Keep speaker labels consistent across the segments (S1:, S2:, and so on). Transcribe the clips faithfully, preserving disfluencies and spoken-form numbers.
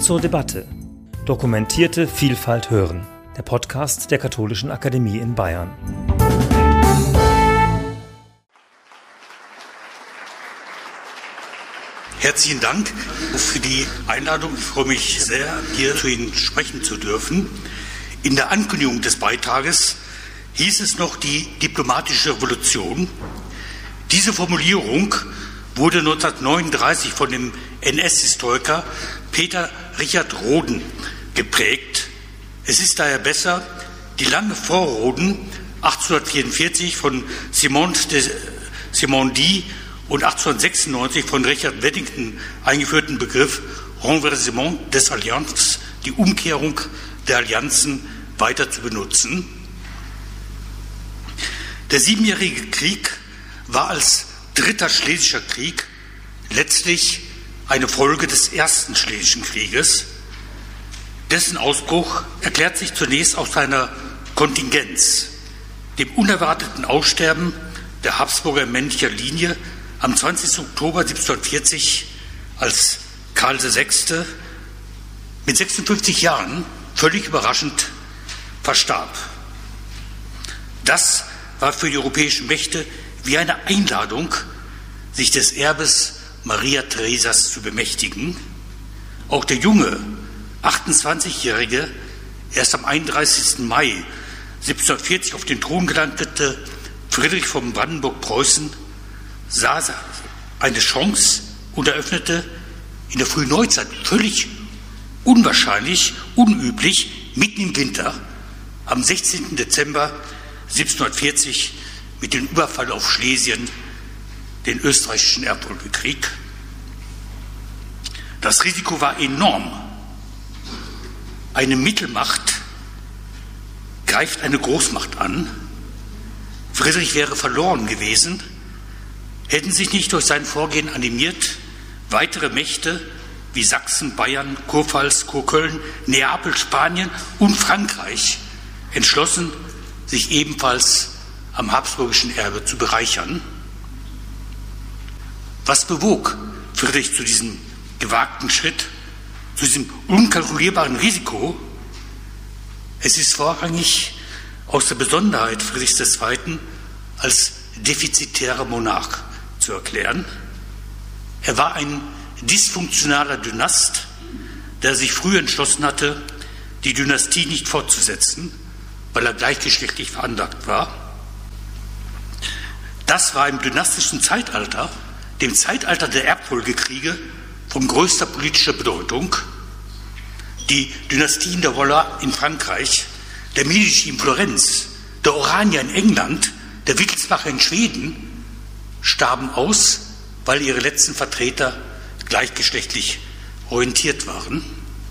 S1: zur Debatte. Dokumentierte Vielfalt hören. Der Podcast der Katholischen Akademie in Bayern.
S2: Herzlichen Dank für die Einladung. Ich freue mich sehr, hier zu Ihnen sprechen zu dürfen. In der Ankündigung des Beitrages hieß es noch die diplomatische Revolution. Diese Formulierung wurde neunzehnhundertneununddreißig von dem N S-Historiker Peter Richard Rhoden geprägt. Es ist daher besser, die lange vor Rhoden achtzehnhundertvierundvierzig von Simon de Simondi und achtzehnhundertsechsundneunzig von Richard Weddington eingeführten Begriff Renversement des Alliances, die Umkehrung der Allianzen, weiter zu benutzen. Der Siebenjährige Krieg war als dritter Schlesischer Krieg letztlich eine Folge des ersten Schlesischen Krieges. Dessen Ausbruch erklärt sich zunächst aus seiner Kontingenz, dem unerwarteten Aussterben der Habsburger männlicher Linie am zwanzigsten Oktober siebzehnhundertvierzig, als Karl der Sechste mit sechsundfünfzig Jahren völlig überraschend verstarb. Das war für die europäischen Mächte wie eine Einladung, sich des Erbes Maria Theresas zu bemächtigen. Auch der junge, achtundzwanzigjährige, erst am einunddreißigsten Mai siebzehnhundertvierzig auf den Thron gelangte Friedrich von Brandenburg-Preußen sah eine Chance und eröffnete in der frühen Neuzeit völlig unwahrscheinlich, unüblich, mitten im Winter, am sechzehnten Dezember siebzehnhundertvierzig mit dem Überfall auf Schlesien, den österreichischen Erbfolgekrieg. Das Risiko war enorm. Eine Mittelmacht greift eine Großmacht an. Friedrich wäre verloren gewesen, hätten sich nicht durch sein Vorgehen animiert weitere Mächte wie Sachsen, Bayern, Kurpfalz, Kurköln, Neapel, Spanien und Frankreich entschlossen, sich ebenfalls am habsburgischen Erbe zu bereichern. Was bewog Friedrich zu diesem gewagten Schritt, zu diesem unkalkulierbaren Risiko? Es ist vorrangig aus der Besonderheit Friedrichs der Zweiten als defizitärer Monarch zu erklären. Er war ein dysfunktionaler Dynast, der sich früh entschlossen hatte, die Dynastie nicht fortzusetzen, weil er gleichgeschlechtlich veranlagt war. Das war im dynastischen Zeitalter, dem Zeitalter der Erbfolgekriege, von größter politischer Bedeutung. Die Dynastien der Valois in Frankreich, der Medici in Florenz, der Oranier in England, der Wittelsbacher in Schweden starben aus, weil ihre letzten Vertreter gleichgeschlechtlich orientiert waren.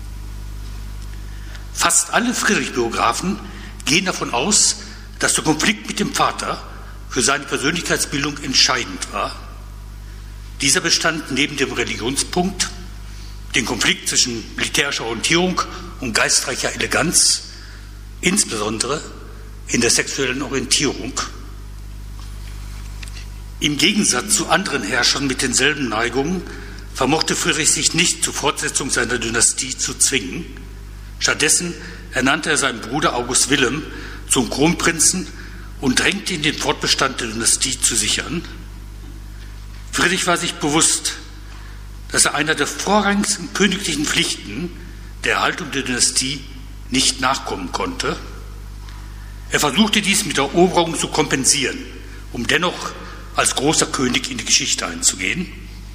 S2: Fast alle Friedrich-Biografen gehen davon aus, dass der Konflikt mit dem Vater für seine Persönlichkeitsbildung entscheidend war. Dieser bestand neben dem Religionspunkt, den Konflikt zwischen militärischer Orientierung und geistreicher Eleganz, insbesondere in der sexuellen Orientierung. Im Gegensatz zu anderen Herrschern mit denselben Neigungen vermochte Friedrich sich nicht zur Fortsetzung seiner Dynastie zu zwingen. Stattdessen ernannte er seinen Bruder August Wilhelm zum Kronprinzen und drängte ihn, den Fortbestand der Dynastie zu sichern. Friedrich war sich bewusst, dass er einer der vorrangigsten königlichen Pflichten, der Erhaltung der Dynastie, nicht nachkommen konnte. Er versuchte dies mit Eroberungen zu kompensieren, um dennoch als großer König in die Geschichte einzugehen.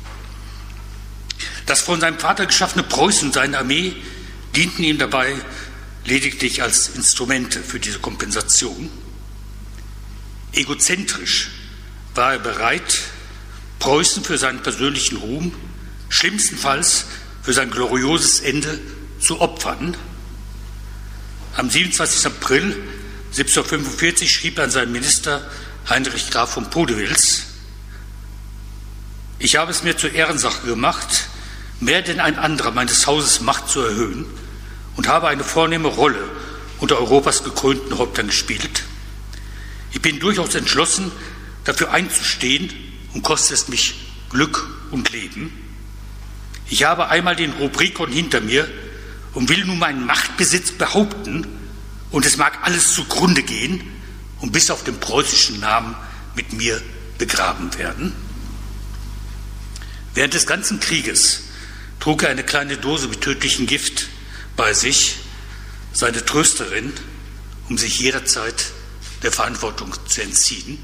S2: Das von seinem Vater geschaffene Preußen und seine Armee dienten ihm dabei lediglich als Instrumente für diese Kompensation. Egozentrisch war er bereit, Preußen für seinen persönlichen Ruhm, schlimmstenfalls für sein glorioses Ende zu opfern. Am siebenundzwanzigsten April siebzehnhundertfünfundvierzig schrieb er an seinen Minister Heinrich Graf von Podewils: Ich habe es mir zur Ehrensache gemacht, mehr denn ein anderer meines Hauses Macht zu erhöhen, und habe eine vornehme Rolle unter Europas gekrönten Häuptern gespielt. Ich bin durchaus entschlossen, dafür einzustehen, und kostet es mich Glück und Leben. Ich habe einmal den Rubrikon hinter mir, und will nun meinen Machtbesitz behaupten, und es mag alles zugrunde gehen und bis auf den preußischen Namen mit mir begraben werden. Während des ganzen Krieges trug er eine kleine Dose mit tödlichem Gift bei sich, seine Trösterin, um sich jederzeit der Verantwortung zu entziehen.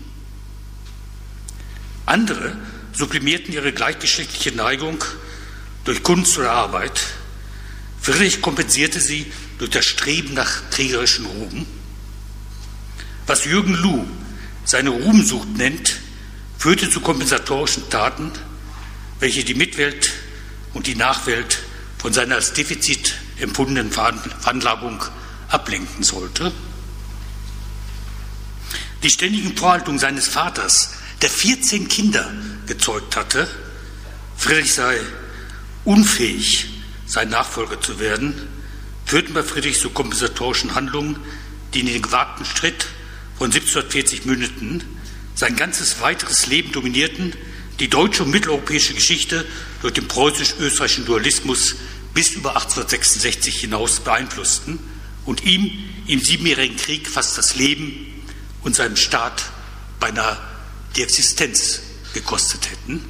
S2: Andere sublimierten ihre gleichgeschlechtliche Neigung durch Kunst oder Arbeit. Friedrich kompensierte sie durch das Streben nach kriegerischen Ruhm. Was Jürgen Luh seine Ruhmsucht nennt, führte zu kompensatorischen Taten, welche die Mitwelt und die Nachwelt von seiner als Defizit empfundenen Veranlagung ablenken sollte. Die ständigen Vorhaltungen seines Vaters, der vierzehn Kinder gezeugt hatte, Friedrich sei unfähig, sein Nachfolger zu werden, führten bei Friedrich zu kompensatorischen Handlungen, die in den gewagten Streit von siebzehnhundertvierzig mündeten, sein ganzes weiteres Leben dominierten, die deutsche und mitteleuropäische Geschichte durch den preußisch-österreichischen Dualismus bis über achtzehnhundertsechsundsechzig hinaus beeinflussten und ihm im Siebenjährigen Krieg fast das Leben und seinem Staat beinahe die Existenz gekostet hätten.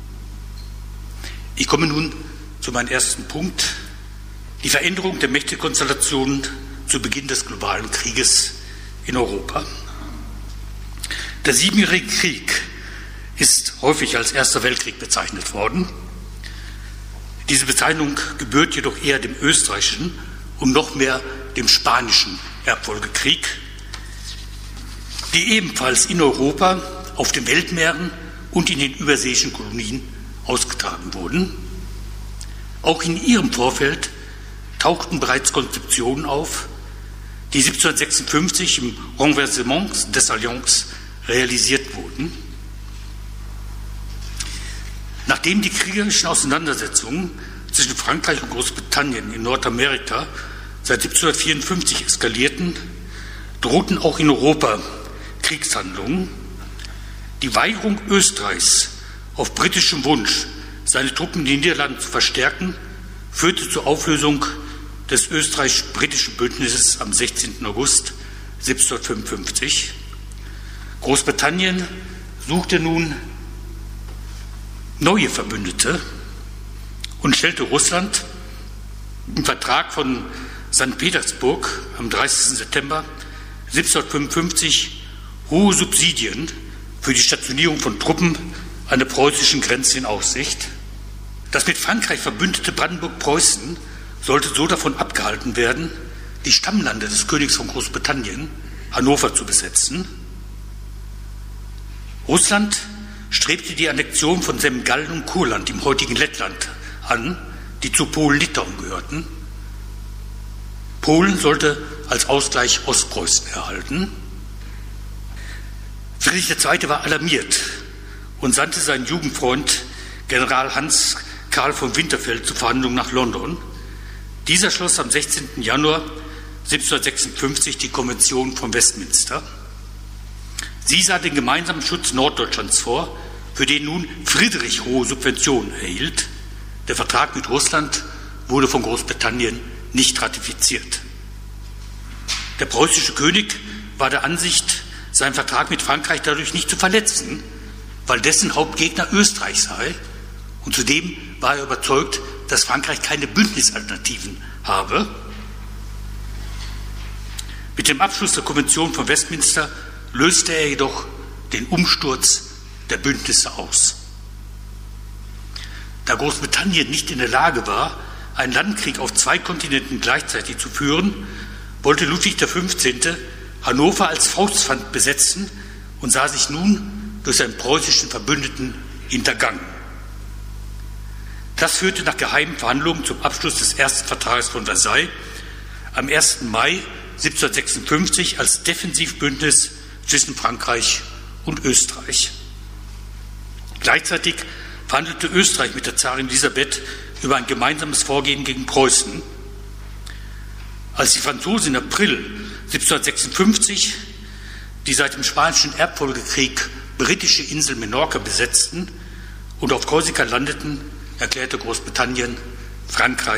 S2: Ich komme nun zu meinem ersten Punkt, die Veränderung der Mächtekonstellationen zu Beginn des globalen Krieges in Europa. Der Siebenjährige Krieg ist häufig als Erster Weltkrieg bezeichnet worden. Diese Bezeichnung gebührt jedoch eher dem österreichischen und noch mehr dem spanischen Erbfolgekrieg, die ebenfalls in Europa, auf den Weltmeeren und in den überseeischen Kolonien ausgetragen wurden. Auch in ihrem Vorfeld tauchten bereits Konzeptionen auf, die siebzehnhundertsechsundfünfzig im Renversement des Alliances realisiert wurden. Nachdem die kriegerischen Auseinandersetzungen zwischen Frankreich und Großbritannien in Nordamerika seit siebzehnhundertvierundfünfzig eskalierten, drohten auch in Europa Kriegshandlungen. Die Weigerung Österreichs, auf britischem Wunsch seine Truppen in den Niederlanden zu verstärken, führte zur Auflösung des österreichisch-britischen Bündnisses am sechzehnten August siebzehnhundertfünfundfünfzig. Großbritannien suchte nun neue Verbündete und stellte Russland im Vertrag von Sankt Petersburg am dreißigsten September siebzehnhundertfünfundfünfzig hohe Subsidien für die Stationierung von Truppen an der preußischen Grenze in Aussicht. Das mit Frankreich verbündete Brandenburg-Preußen sollte so davon abgehalten werden, die Stammlande des Königs von Großbritannien, Hannover, zu besetzen. Russland strebte die Annexion von Semgallen und Kurland im heutigen Lettland an, die zu Polen-Litauen gehörten. Polen sollte als Ausgleich Ostpreußen erhalten. Friedrich der Zweite war alarmiert und sandte seinen Jugendfreund General Hans Karl von Winterfeld zur Verhandlung nach London. Dieser schloss am sechzehnten Januar siebzehnhundertsechsundfünfzig die Konvention von Westminster. Sie sah den gemeinsamen Schutz Norddeutschlands vor, für den nun Friedrich hohe Subventionen erhielt. Der Vertrag mit Russland wurde von Großbritannien nicht ratifiziert. Der preußische König war der Ansicht, seinen Vertrag mit Frankreich dadurch nicht zu verletzen, weil dessen Hauptgegner Österreich sei. Und zudem war er überzeugt, dass Frankreich keine Bündnisalternativen habe. Mit dem Abschluss der Konvention von Westminster löste er jedoch den Umsturz der Bündnisse aus. Da Großbritannien nicht in der Lage war, einen Landkrieg auf zwei Kontinenten gleichzeitig zu führen, wollte Ludwig der Fünfzehnte Hannover als Faustpfand besetzen und sah sich nun durch seinen preußischen Verbündeten hintergangen. Das führte nach geheimen Verhandlungen zum Abschluss des ersten Vertrages von Versailles am ersten Mai siebzehnhundertsechsundfünfzig als Defensivbündnis zwischen Frankreich und Österreich. Gleichzeitig verhandelte Österreich mit der Zarin Elisabeth über ein gemeinsames Vorgehen gegen Preußen. Als die Franzosen im April siebzehnhundertsechsundfünfzig die seit dem Spanischen Erbfolgekrieg britische Insel Menorca besetzten und auf Korsika landeten, erklärte Großbritannien Frankreich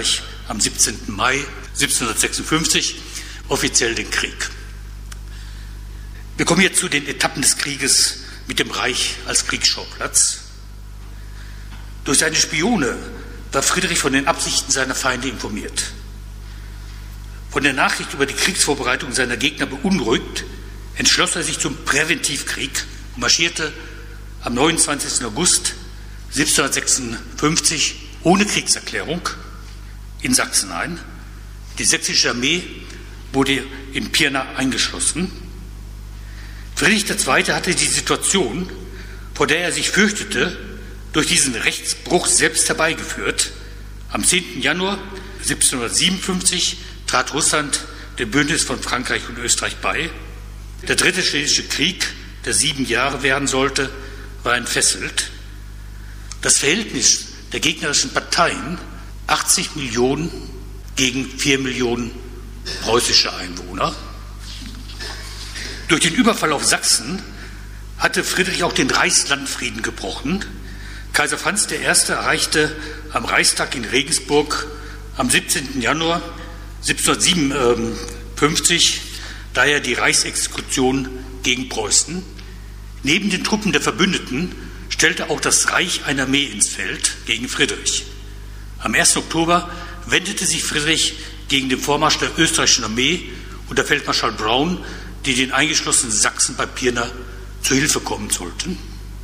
S2: am siebzehnten Mai siebzehnhundertsechsundfünfzig offiziell den Krieg. Wir kommen jetzt zu den Etappen des Krieges mit dem Reich als Kriegsschauplatz. Durch seine Spione war Friedrich von den Absichten seiner Feinde informiert. Von der Nachricht über die Kriegsvorbereitung seiner Gegner beunruhigt, entschloss er sich zum Präventivkrieg und marschierte am neunundzwanzigsten August siebzehnhundertsechsundfünfzig ohne Kriegserklärung in Sachsen ein. Die sächsische Armee wurde in Pirna eingeschlossen. Friedrich der Zweite hatte die Situation, vor der er sich fürchtete, durch diesen Rechtsbruch selbst herbeigeführt. Am zehnten Januar siebzehnhundertsiebenundfünfzig trat Russland dem Bündnis von Frankreich und Österreich bei. Der dritte Schlesische Krieg, der sieben Jahre währen sollte, war entfesselt. Das Verhältnis der gegnerischen Parteien, achtzig Millionen gegen vier Millionen preußische Einwohner. Durch den Überfall auf Sachsen hatte Friedrich auch den Reichslandfrieden gebrochen. Kaiser Franz der Erste erreichte am Reichstag in Regensburg am siebzehnten Januar siebzehnhundertsiebenundfünfzig daher die Reichsexekution gegen Preußen. Neben den Truppen der Verbündeten stellte auch das Reich eine Armee ins Feld gegen Friedrich. Am ersten Oktober wendete sich Friedrich gegen den Vormarsch der österreichischen Armee unter Feldmarschall Braun, die den eingeschlossenen Sachsen bei Pirna zu Hilfe kommen sollten.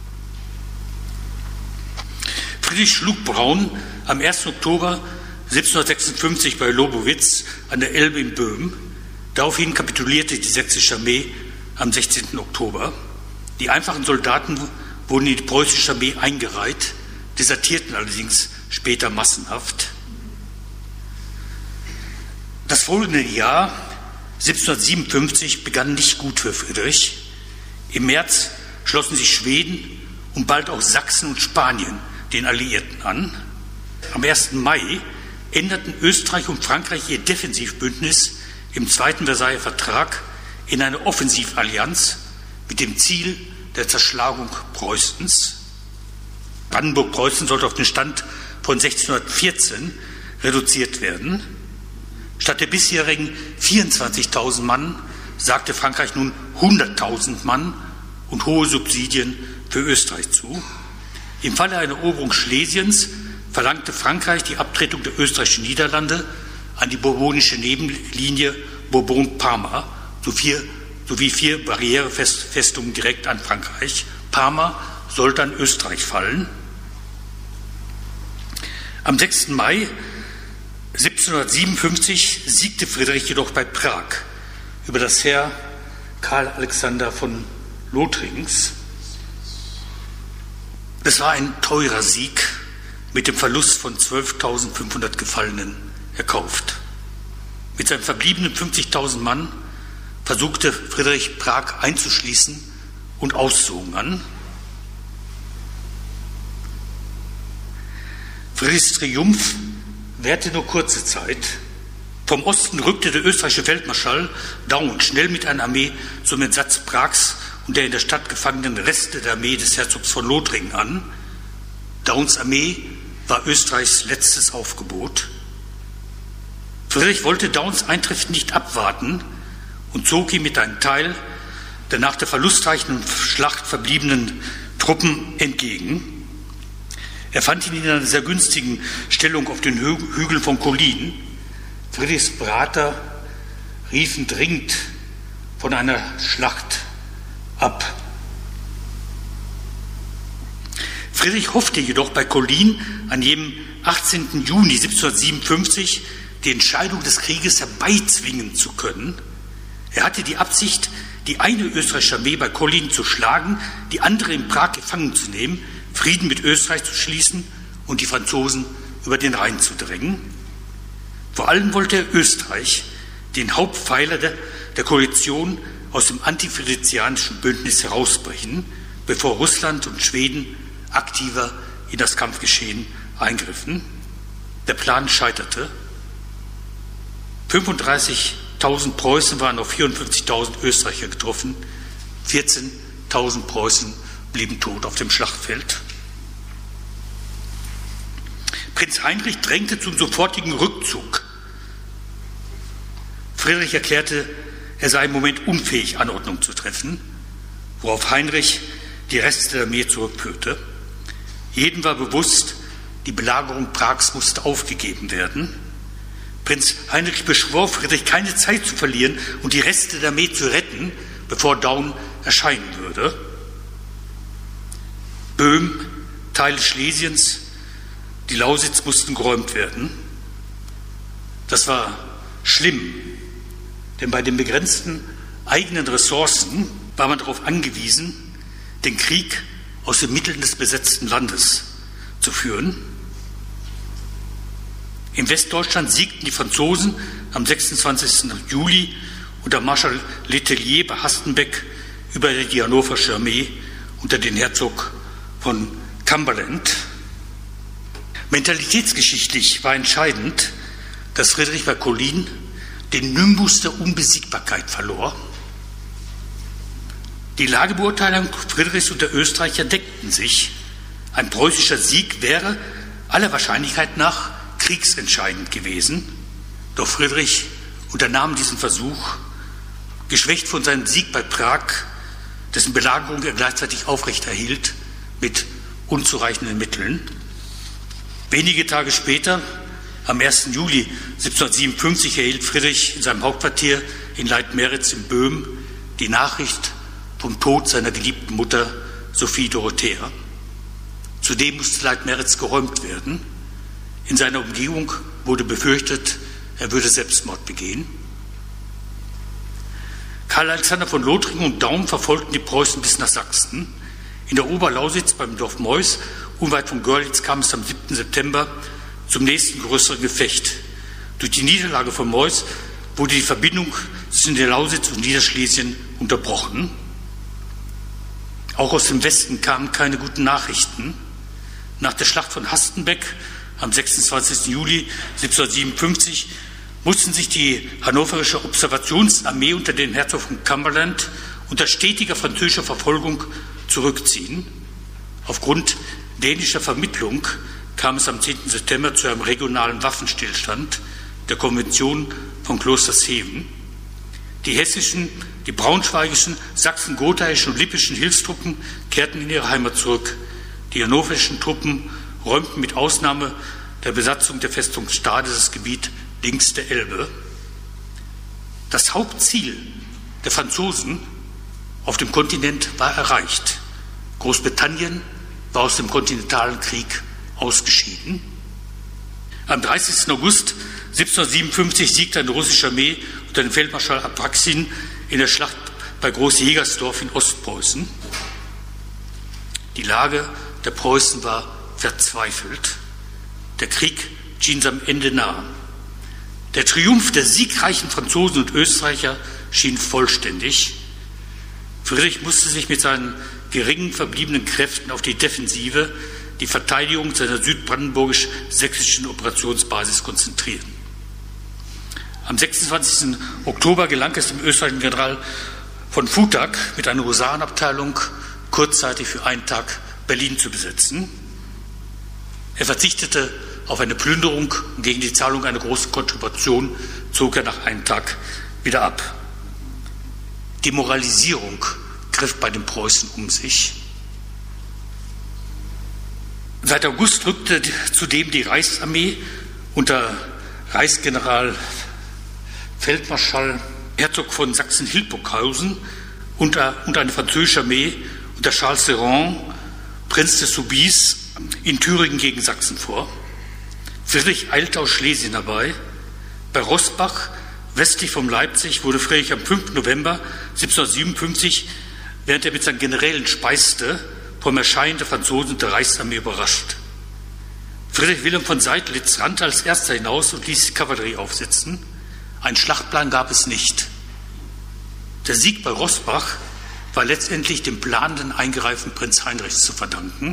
S2: Friedrich schlug Braun am ersten Oktober siebzehnhundertsechsundfünfzig bei Lobowitz an der Elbe in Böhmen. Daraufhin kapitulierte die sächsische Armee am sechzehnten Oktober. Die einfachen Soldaten wurden in die preußische Armee eingereiht, desertierten allerdings später massenhaft. Das folgende Jahr, siebzehnhundertsiebenundfünfzig, begann nicht gut für Friedrich. Im März schlossen sich Schweden und bald auch Sachsen und Spanien den Alliierten an. Am ersten Mai änderten Österreich und Frankreich ihr Defensivbündnis im Zweiten Versailler Vertrag in eine Offensivallianz mit dem Ziel der Zerschlagung Preußens. Brandenburg-Preußen sollte auf den Stand von sechzehnhundertvierzehn reduziert werden. Statt der bisherigen vierundzwanzigtausend Mann sagte Frankreich nun hunderttausend Mann und hohe Subsidien für Österreich zu. Im Falle einer Eroberung Schlesiens verlangte Frankreich die Abtretung der österreichischen Niederlande an die bourbonische Nebenlinie Bourbon-Parma sowie vier Barrierefestungen direkt an Frankreich. Parma sollte an Österreich fallen. Am sechsten Mai siebzehnhundertsiebenundfünfzig siegte Friedrich jedoch bei Prag über das Heer Karl Alexander von Lothrings. Es war ein teurer Sieg, mit dem Verlust von zwölftausendfünfhundert Gefallenen erkauft. Mit seinen verbliebenen fünfzigtausend Mann versuchte Friedrich Prag einzuschließen und auszuhungern. Friedrichs Triumph währte nur kurze Zeit. Vom Osten rückte der österreichische Feldmarschall Daun schnell mit einer Armee zum Entsatz Prags und der in der Stadt gefangenen Reste der Armee des Herzogs von Lothringen an. Dauns Armee war Österreichs letztes Aufgebot. Friedrich wollte Dauns Eintreffen nicht abwarten und zog ihm mit einem Teil der nach der verlustreichen Schlacht verbliebenen Truppen entgegen. Er fand ihn in einer sehr günstigen Stellung auf den Hü- Hügeln von Kollin. Friedrichs Berater riefen dringend von einer Schlacht ab. Friedrich hoffte jedoch bei Kollin an jenem achtzehnten Juni siebzehnhundertsiebenundfünfzig die Entscheidung des Krieges herbeizwingen zu können. Er hatte die Absicht, die eine österreichische Armee bei Kollin zu schlagen, die andere in Prag gefangen zu nehmen, Frieden mit Österreich zu schließen und die Franzosen über den Rhein zu drängen. Vor allem wollte er Österreich, den Hauptpfeiler der, der Koalition, aus dem antifriedrichianischen Bündnis herausbrechen, bevor Russland und Schweden aktiver in das Kampfgeschehen eingriffen. Der Plan scheiterte. fünfunddreißigtausend Preußen waren auf vierundfünfzigtausend Österreicher getroffen, vierzehntausend Preußen blieben tot auf dem Schlachtfeld. Prinz Heinrich drängte zum sofortigen Rückzug. Friedrich erklärte, er sei im Moment unfähig, Anordnung zu treffen, worauf Heinrich die Reste der Armee zurückführte. Jedem war bewusst, die Belagerung Prags musste aufgegeben werden. Prinz Heinrich beschwor Friedrich, keine Zeit zu verlieren und die Reste der Armee zu retten, bevor Daun erscheinen würde. Böhmen, Teile Schlesiens, die Lausitz mussten geräumt werden. Das war schlimm, denn bei den begrenzten eigenen Ressourcen war man darauf angewiesen, den Krieg aus den Mitteln des besetzten Landes zu führen. In Westdeutschland siegten die Franzosen am sechsundzwanzigsten Juli unter Marschall Letellier bei Hastenbeck über die hannoversche Armee unter den Herzog von Cumberland. Mentalitätsgeschichtlich war entscheidend, dass Friedrich bei Kollin den Nimbus der Unbesiegbarkeit verlor. Die Lagebeurteilung Friedrichs und der Österreicher deckten sich. Ein preußischer Sieg wäre aller Wahrscheinlichkeit nach kriegsentscheidend gewesen. Doch Friedrich unternahm diesen Versuch, geschwächt von seinem Sieg bei Prag, dessen Belagerung er gleichzeitig aufrechterhielt, mit unzureichenden Mitteln. Wenige Tage später, am ersten Juli siebzehnhundertsiebenundfünfzig, erhielt Friedrich in seinem Hauptquartier in Leitmeritz in Böhmen die Nachricht vom Tod seiner geliebten Mutter Sophie Dorothea. Zudem musste Leitmeritz geräumt werden. In seiner Umgebung wurde befürchtet, er würde Selbstmord begehen. Karl Alexander von Lothringen und Daun verfolgten die Preußen bis nach Sachsen. In der Oberlausitz beim Dorf Neuss, unweit von Görlitz, kam es am siebten September zum nächsten größeren Gefecht. Durch die Niederlage von Neuss wurde die Verbindung zwischen der Lausitz und Niederschlesien unterbrochen. Auch aus dem Westen kamen keine guten Nachrichten. Nach der Schlacht von Hastenbeck am sechsundzwanzigsten Juli siebzehnhundertsiebenundfünfzig mussten sich die hannoversche Observationsarmee unter dem Herzog von Cumberland unter stetiger französischer Verfolgung zurückziehen. Aufgrund dänischer Vermittlung kam es am zehnten September zu einem regionalen Waffenstillstand der Konvention von Klostershausen. Die hessischen, die braunschweigischen, sachsen-gothaischen und lippischen Hilfstruppen kehrten in ihre Heimat zurück. Die hannoverschen Truppen räumten mit Ausnahme der Besatzung der Festung Stade das Gebiet links der Elbe. Das Hauptziel der Franzosen auf dem Kontinent war erreicht. Großbritannien war aus dem kontinentalen Krieg ausgeschieden. Am dreißigsten August siebzehnhundertsiebenundfünfzig siegte eine russische Armee unter dem Feldmarschall Apraksin in der Schlacht bei Groß-Jägersdorf in Ostpreußen. Die Lage der Preußen war verzweifelt. Der Krieg schien seinem Ende nahe. Der Triumph der siegreichen Franzosen und Österreicher schien vollständig. Friedrich musste sich mit seinen geringen verbliebenen Kräften auf die Defensive, die Verteidigung seiner südbrandenburgisch-sächsischen Operationsbasis konzentrieren. Am sechsundzwanzigsten Oktober gelang es dem österreichischen General von Futag mit einer Husarenabteilung kurzzeitig für einen Tag Berlin zu besetzen. Er verzichtete auf eine Plünderung und gegen die Zahlung einer großen Kontribution zog er nach einem Tag wieder ab. Demoralisierung griff bei den Preußen um sich. Seit August rückte zudem die Reichsarmee unter Reichsgeneral Feldmarschall Herzog von Sachsen-Hildburghausen und eine französische Armee unter Charles Serrand, Prinz de Soubise, in Thüringen gegen Sachsen vor. Friedrich eilte aus Schlesien herbei. Bei Roßbach, westlich von Leipzig, wurde Friedrich am fünften November siebzehnhundertsiebenundfünfzig, während er mit seinen Generälen speiste, vom Erscheinen der Franzosen und der Reichsarmee überrascht. Friedrich Wilhelm von Seydlitz rannte als erster hinaus und ließ die Kavallerie aufsetzen. Einen Schlachtplan gab es nicht. Der Sieg bei Roßbach war letztendlich dem planenden Eingreifen Prinz Heinrichs zu verdanken.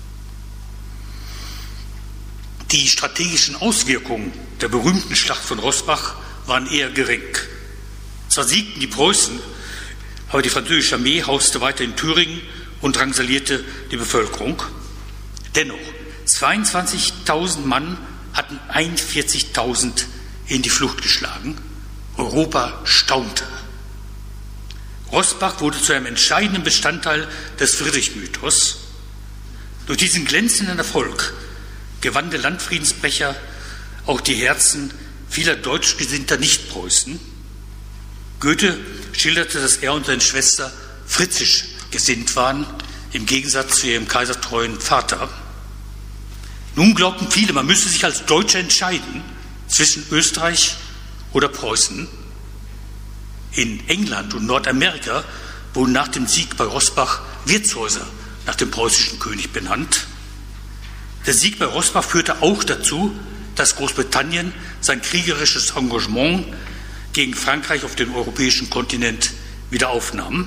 S2: Die strategischen Auswirkungen der berühmten Schlacht von Roßbach waren eher gering. Zwar siegten die Preußen, aber die französische Armee hauste weiter in Thüringen und drangsalierte die Bevölkerung. Dennoch, zweiundzwanzigtausend Mann hatten einundvierzigtausend in die Flucht geschlagen. Europa staunte. Roßbach wurde zu einem entscheidenden Bestandteil des Friedrich-Mythos. Durch diesen glänzenden Erfolg gewann der Landfriedensbrecher auch die Herzen vieler deutschgesinnter Nichtpreußen. Goethe schilderte, dass er und seine Schwester fritzisch gesinnt waren, im Gegensatz zu ihrem kaisertreuen Vater. Nun glaubten viele, man müsse sich als Deutscher entscheiden zwischen Österreich oder Preußen. In England und Nordamerika wurden nach dem Sieg bei Roßbach Wirtshäuser nach dem preußischen König benannt. Der Sieg bei Roßbach führte auch dazu, dass Großbritannien sein kriegerisches Engagement gegen Frankreich auf dem europäischen Kontinent wieder aufnahm.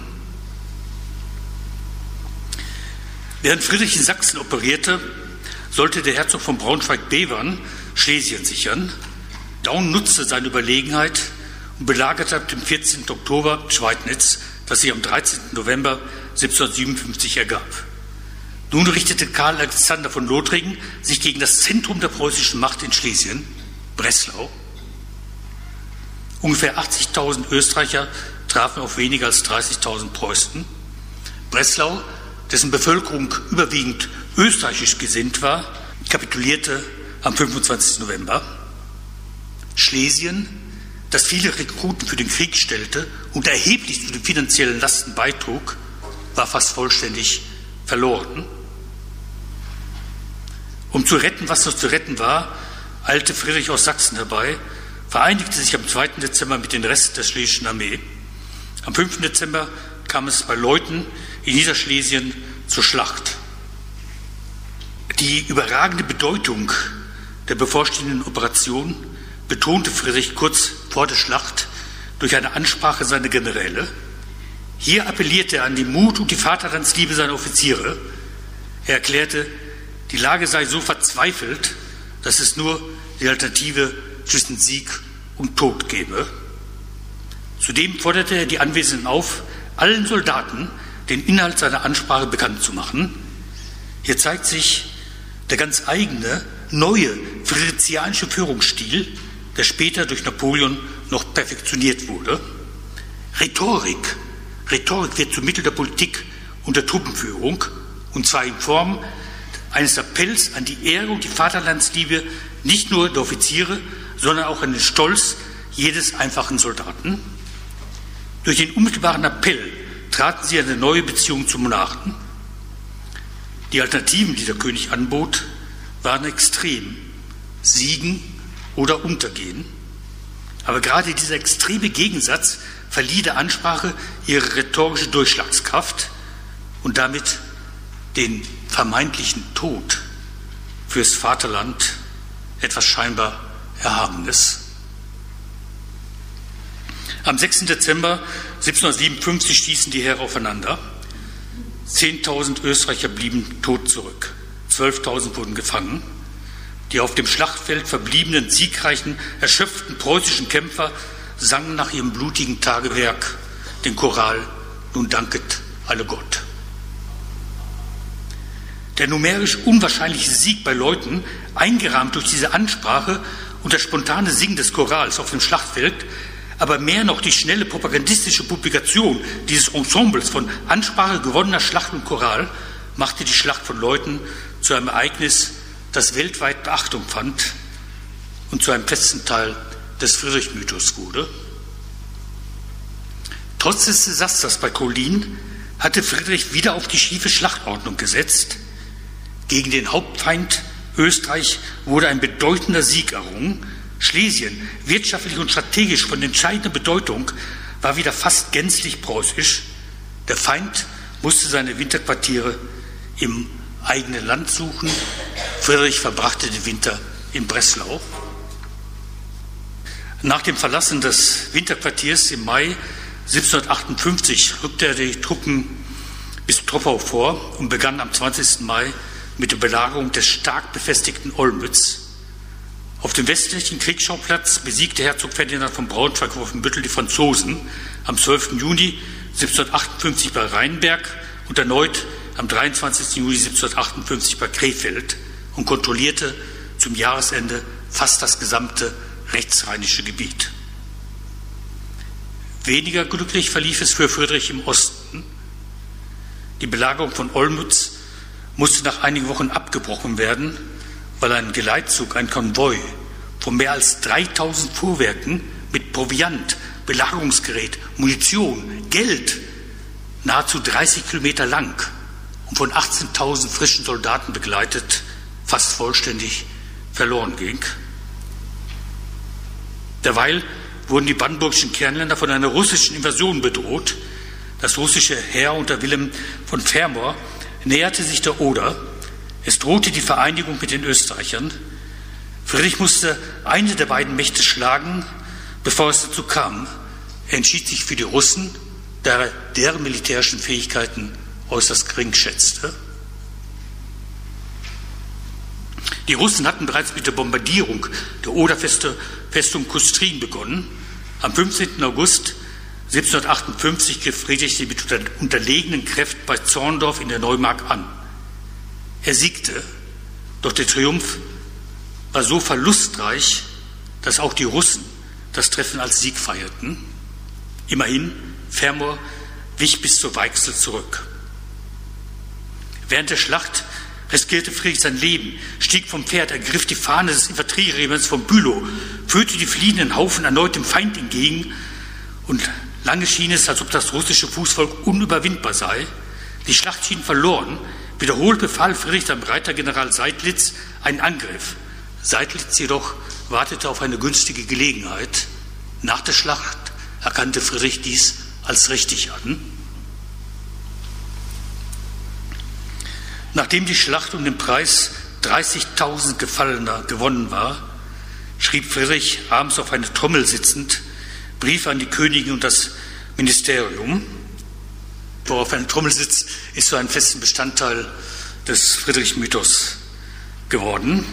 S2: Während Friedrich in Sachsen operierte, sollte der Herzog von Braunschweig-Bevern Schlesien sichern. Daun nutzte seine Überlegenheit und belagerte ab dem vierzehnten Oktober Schweidnitz, das sich am dreizehnten November siebzehnhundertsiebenundfünfzig ergab. Nun richtete Karl Alexander von Lothringen sich gegen das Zentrum der preußischen Macht in Schlesien, Breslau. Ungefähr achtzigtausend Österreicher trafen auf weniger als dreißigtausend Preußen. Breslau, dessen Bevölkerung überwiegend österreichisch gesinnt war, kapitulierte am fünfundzwanzigsten November. Schlesien, das viele Rekruten für den Krieg stellte und erheblich zu den finanziellen Lasten beitrug, war fast vollständig verloren. Um zu retten, was noch zu retten war, eilte Friedrich aus Sachsen herbei, vereinigte sich am zweiten Dezember mit den Resten der schlesischen Armee. Am fünften Dezember kam es bei Leuthen in Niederschlesien zur Schlacht. Die überragende Bedeutung der bevorstehenden Operation betonte Friedrich kurz vor der Schlacht durch eine Ansprache seiner Generäle. Hier appellierte er an die Mut und die Vaterlandsliebe seiner Offiziere. Er erklärte, die Lage sei so verzweifelt, dass es nur die Alternative zwischen Sieg und Tod gebe. Zudem forderte er die Anwesenden auf, allen Soldaten den Inhalt seiner Ansprache bekannt zu machen. Hier zeigt sich der ganz eigene, neue friedrichianische Führungsstil, der später durch Napoleon noch perfektioniert wurde. Rhetorik. Rhetorik wird zum Mittel der Politik und der Truppenführung, und zwar in Form eines Appells an die Ehre und die Vaterlandsliebe nicht nur der Offiziere, sondern auch an den Stolz jedes einfachen Soldaten. Durch den unmittelbaren Appell traten sie eine neue Beziehung zum Monarchen. Die Alternativen, die der König anbot, waren extrem: siegen oder untergehen. Aber gerade dieser extreme Gegensatz verlieh der Ansprache ihre rhetorische Durchschlagskraft und damit den vermeintlichen Tod fürs Vaterland etwas scheinbar Erhabenes. Am sechsten Dezember siebzehnhundertsiebenundfünfzig stießen die Heere aufeinander. Zehntausend Österreicher blieben tot zurück. Zwölftausend wurden gefangen. Die auf dem Schlachtfeld verbliebenen, siegreichen, erschöpften preußischen Kämpfer sangen nach ihrem blutigen Tagewerk den Choral »Nun danket alle Gott«. Der numerisch unwahrscheinliche Sieg bei Leuthen, eingerahmt durch diese Ansprache und das spontane Singen des Chorals auf dem Schlachtfeld, aber mehr noch die schnelle propagandistische Publikation dieses Ensembles von Ansprache, gewonnener Schlacht und Choral, machte die Schlacht von Leuthen zu einem Ereignis, das weltweit Beachtung fand und zu einem festen Teil des Friedrich-Mythos wurde. Trotz des Desasters bei Kollin hatte Friedrich wieder auf die schiefe Schlachtordnung gesetzt. Gegen den Hauptfeind Österreich wurde ein bedeutender Sieg errungen. Schlesien, wirtschaftlich und strategisch von entscheidender Bedeutung, war wieder fast gänzlich preußisch. Der Feind musste seine Winterquartiere im eigenen Land suchen. Friedrich verbrachte den Winter in Breslau. Nach dem Verlassen des Winterquartiers im Mai siebzehnhundertachtundfünfzig rückte er die Truppen bis Troppau vor und begann am zwanzigsten Mai mit der Belagerung des stark befestigten Olmütz. Auf dem westlichen Kriegsschauplatz besiegte Herzog Ferdinand von Braunschweig-Wolfenbüttel die Franzosen am zwölften Juni siebzehnhundertachtundfünfzig bei Rheinberg und erneut am dreiundzwanzigsten Juli siebzehnhundertachtundfünfzig bei Krefeld, und kontrollierte zum Jahresende fast das gesamte rechtsrheinische Gebiet. Weniger glücklich verlief es für Friedrich im Osten. Die Belagerung von Olmütz musste nach einigen Wochen abgebrochen werden, weil ein Geleitzug, ein Konvoi von mehr als dreitausend Fuhrwerken mit Proviant, Belagerungsgerät, Munition, Geld nahezu dreißig Kilometer lang und von achtzehntausend frischen Soldaten begleitet, fast vollständig verloren ging. Derweil wurden die brandenburgischen Kernländer von einer russischen Invasion bedroht. Das russische Heer unter Wilhelm von Fermor näherte sich der Oder. Es drohte die Vereinigung mit den Österreichern. Friedrich musste eine der beiden Mächte schlagen, bevor es dazu kam. Er entschied sich für die Russen, da er deren militärischen Fähigkeiten äußerst gering schätzte. Die Russen hatten bereits mit der Bombardierung der Oderfestung Kustrin begonnen. Am fünfzehnten August siebzehnhundertachtundfünfzig griff Friedrich sie mit unterlegenen Kräften bei Zorndorf in der Neumark an. Er siegte, doch der Triumph war so verlustreich, dass auch die Russen das Treffen als Sieg feierten. Immerhin, Fermor wich bis zur Weichsel zurück. Während der Schlacht riskierte Friedrich sein Leben, stieg vom Pferd, ergriff die Fahne des Infanterieregiments von Bülow, führte die fliehenden Haufen erneut dem Feind entgegen und lange schien es, als ob das russische Fußvolk unüberwindbar sei. Die Schlacht schien verloren. Wiederholt befahl Friedrich seinem Reitergeneral Seydlitz einen Angriff. Seydlitz jedoch wartete auf eine günstige Gelegenheit. Nach der Schlacht erkannte Friedrich dies als richtig an. Nachdem die Schlacht um den Preis dreißigtausend Gefallener gewonnen war, schrieb Friedrich, abends auf eine Trommel sitzend, Briefe an die Königin und das Ministerium. Worauf eine Trommel sitzt, ist so ein festen Bestandteil des Friedrich-Mythos geworden.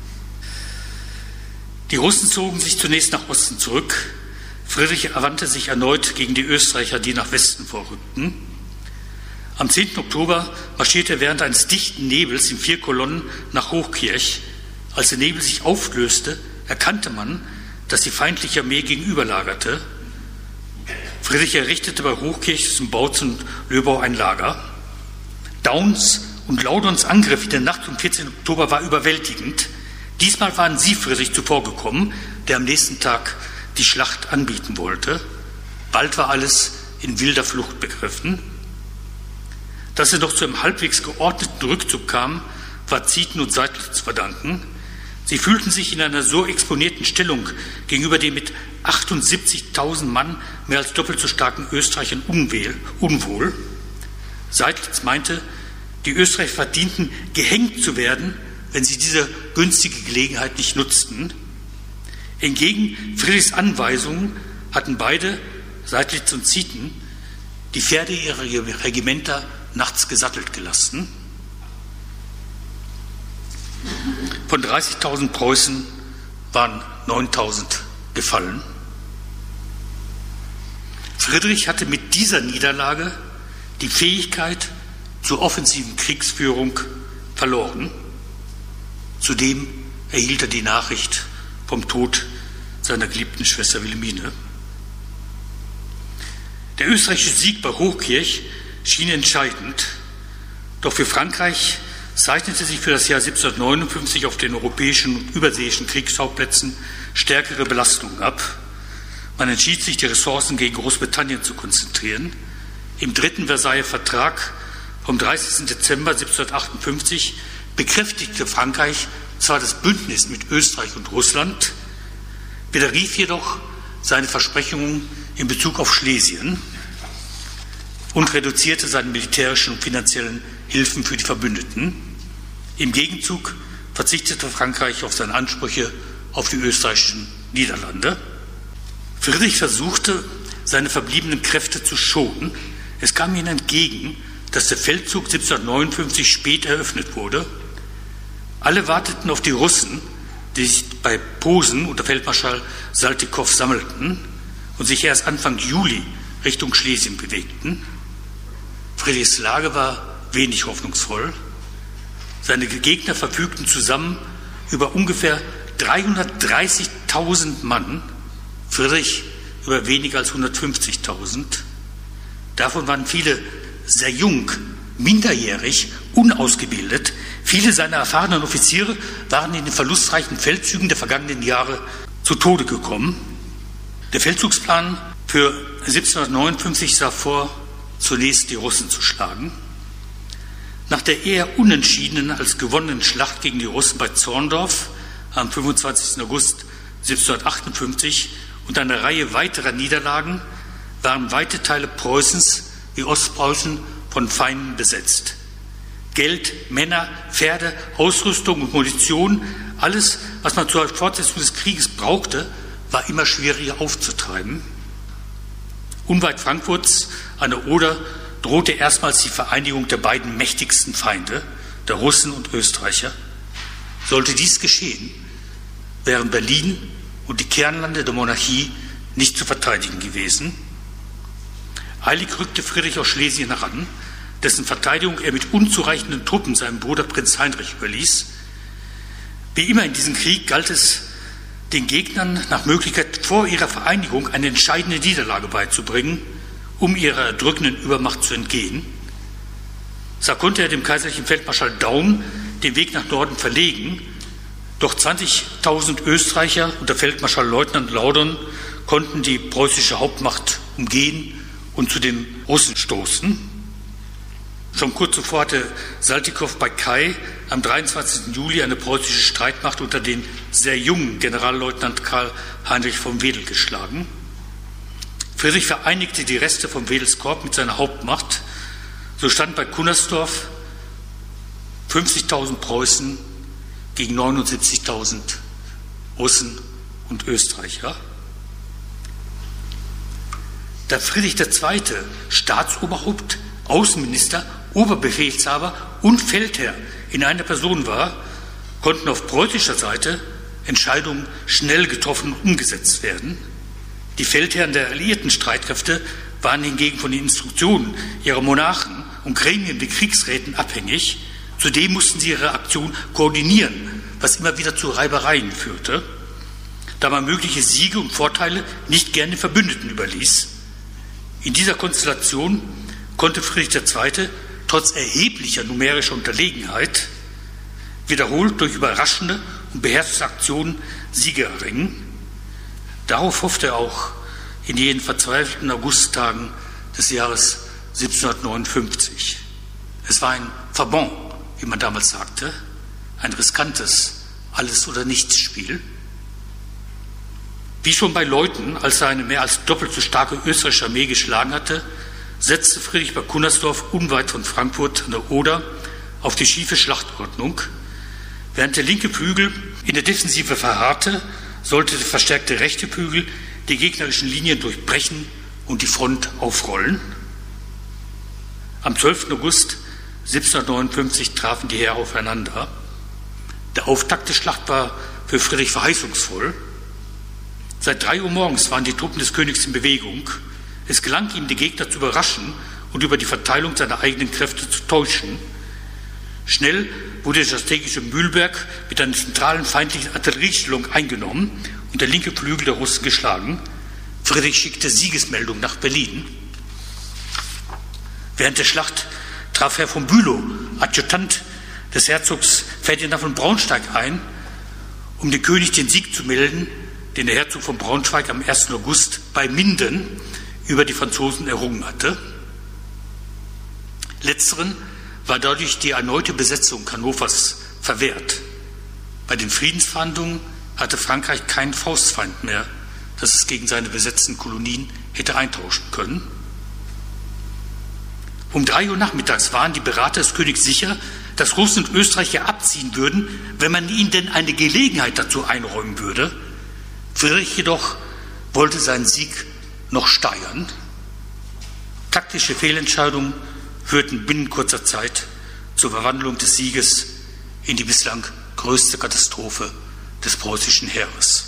S2: Die Russen zogen sich zunächst nach Osten zurück. Friedrich wandte sich erneut gegen die Österreicher, die nach Westen vorrückten. Am zehnten Oktober marschierte er während eines dichten Nebels in vier Kolonnen nach Hochkirch. Als der Nebel sich auflöste, erkannte man, dass die feindliche Armee gegenüberlagerte. Friedrich errichtete bei Hochkirch zwischen Bautzen und Löbau ein Lager. Dauns und Laudons Angriff in der Nacht vom vierzehnten Oktober war überwältigend. Diesmal waren sie Friedrich zuvorgekommen, der am nächsten Tag die Schlacht anbieten wollte. Bald war alles in wilder Flucht begriffen. Dass er noch zu einem halbwegs geordneten Rückzug kam, war Zieten und Seydlitz zu verdanken. Sie fühlten sich in einer so exponierten Stellung gegenüber den mit achtundsiebzigtausend Mann mehr als doppelt so starken Österreichern unwohl. Seydlitz meinte, die Österreicher verdienten, gehängt zu werden, wenn sie diese günstige Gelegenheit nicht nutzten. Entgegen Friedrichs Anweisungen hatten beide, Seydlitz und Zieten, die Pferde ihrer Regimenter nachts gesattelt gelassen. Von dreißigtausend Preußen waren neuntausend gefallen. Friedrich hatte mit dieser Niederlage die Fähigkeit zur offensiven Kriegsführung verloren. Zudem erhielt er die Nachricht vom Tod seiner geliebten Schwester Wilhelmine. Der österreichische Sieg bei Hochkirch schien entscheidend, doch für Frankreich zeichnete sich für das Jahr siebzehnhundertneunundfünfzig auf den europäischen und überseeischen Kriegsschauplätzen stärkere Belastungen ab. Man entschied sich, die Ressourcen gegen Großbritannien zu konzentrieren. Im dritten Versailler Vertrag vom dreißigsten Dezember siebzehnhundertachtundfünfzig bekräftigte Frankreich zwar das Bündnis mit Österreich und Russland, widerrief jedoch seine Versprechungen in Bezug auf Schlesien und reduzierte seine militärischen und finanziellen Hilfen für die Verbündeten. Im Gegenzug verzichtete Frankreich auf seine Ansprüche auf die österreichischen Niederlande. Friedrich versuchte, seine verbliebenen Kräfte zu schonen. Es kam ihnen entgegen, dass der Feldzug siebzehnhundertneunundfünfzig spät eröffnet wurde. Alle warteten auf die Russen, die sich bei Posen unter Feldmarschall Saltikow sammelten und sich erst Anfang Juli Richtung Schlesien bewegten. Friedrichs Lage war wenig hoffnungsvoll. Seine Gegner verfügten zusammen über ungefähr dreihundertdreißigtausend Mann, Friedrich über weniger als hundertfünfzigtausend. Davon waren viele sehr jung, minderjährig, unausgebildet. Viele seiner erfahrenen Offiziere waren in den verlustreichen Feldzügen der vergangenen Jahre zu Tode gekommen. Der Feldzugsplan für siebzehnhundertneunundfünfzig sah vor, zunächst die Russen zu schlagen. Nach der eher unentschiedenen als gewonnenen Schlacht gegen die Russen bei Zorndorf am fünfundzwanzigsten August siebzehnhundertachtundfünfzig und einer Reihe weiterer Niederlagen waren weite Teile Preußens wie Ostpreußen von Feinden besetzt. Geld, Männer, Pferde, Ausrüstung und Munition, alles, was man zur Fortsetzung des Krieges brauchte, war immer schwieriger aufzutreiben. Unweit Frankfurts an der Oder drohte erstmals die Vereinigung der beiden mächtigsten Feinde, der Russen und Österreicher. Sollte dies geschehen, wären Berlin und die Kernlande der Monarchie nicht zu verteidigen gewesen. Eilig rückte Friedrich aus Schlesien heran, dessen Verteidigung er mit unzureichenden Truppen seinem Bruder Prinz Heinrich überließ. Wie immer in diesem Krieg galt es, den Gegnern nach Möglichkeit vor ihrer Vereinigung eine entscheidende Niederlage beizubringen, um ihrer erdrückenden Übermacht zu entgehen. So konnte er dem kaiserlichen Feldmarschall Daun den Weg nach Norden verlegen, doch zwanzigtausend Österreicher unter Feldmarschallleutnant Laudon konnten die preußische Hauptmacht umgehen und zu den Russen stoßen. Schon kurz zuvor hatte Saltikow bei Kai am dreiundzwanzigsten Juli eine preußische Streitmacht unter den sehr jungen Generalleutnant Karl Heinrich von Wedel geschlagen. Friedrich vereinigte die Reste von Wedels Korps mit seiner Hauptmacht. So stand bei Cunnersdorf fünfzigtausend Preußen gegen neunundsiebzigtausend Russen und Österreicher. Da Friedrich der Zweite Staatsoberhaupt, Außenminister, Oberbefehlshaber und Feldherr in einer Person war, konnten auf preußischer Seite Entscheidungen schnell getroffen und umgesetzt werden. Die Feldherren der alliierten Streitkräfte waren hingegen von den Instruktionen ihrer Monarchen und Gremien wie Kriegsräten abhängig. Zudem mussten sie ihre Aktion koordinieren, was immer wieder zu Reibereien führte, da man mögliche Siege und Vorteile nicht gerne Verbündeten überließ. In dieser Konstellation konnte Friedrich der Zweite trotz erheblicher numerischer Unterlegenheit wiederholt durch überraschende und beherzte Aktionen Siege erringen. Darauf hoffte er auch in jenen verzweifelten Augusttagen des Jahres siebzehnhundertneunundfünfzig. Es war ein Verbond, wie man damals sagte, ein riskantes Alles-oder-Nichts-Spiel. Wie schon bei Leuthen, als er eine mehr als doppelt so starke österreichische Armee geschlagen hatte, setzte Friedrich bei Cunnersdorf unweit von Frankfurt an der Oder auf die schiefe Schlachtordnung. Während der linke Flügel in der Defensive verharrte, sollte der verstärkte rechte Flügel die gegnerischen Linien durchbrechen und die Front aufrollen. Am zwölften August siebzehnhundertneunundfünfzig trafen die Heere aufeinander. Der Auftakt der Schlacht war für Friedrich verheißungsvoll. Seit drei Uhr morgens waren die Truppen des Königs in Bewegung. Es gelang ihm, die Gegner zu überraschen und über die Verteilung seiner eigenen Kräfte zu täuschen. Schnell wurde der strategische Mühlberg mit einer zentralen feindlichen Artilleriestellung eingenommen und der linke Flügel der Russen geschlagen. Friedrich schickte Siegesmeldung nach Berlin. Während der Schlacht traf Herr von Bülow, Adjutant des Herzogs Ferdinand von Braunschweig, ein, um dem König den Sieg zu melden, den der Herzog von Braunschweig am ersten August bei Minden über die Franzosen errungen hatte. Letzteren war dadurch die erneute Besetzung Hannovers verwehrt. Bei den Friedensverhandlungen hatte Frankreich keinen Faustfeind mehr, das es gegen seine besetzten Kolonien hätte eintauschen können. Um drei Uhr nachmittags waren die Berater des Königs sicher, dass Russen und Österreicher abziehen würden, wenn man ihnen denn eine Gelegenheit dazu einräumen würde. Friedrich jedoch wollte seinen Sieg noch steigern. Taktische Fehlentscheidungen führten binnen kurzer Zeit zur Verwandlung des Sieges in die bislang größte Katastrophe des preußischen Heeres.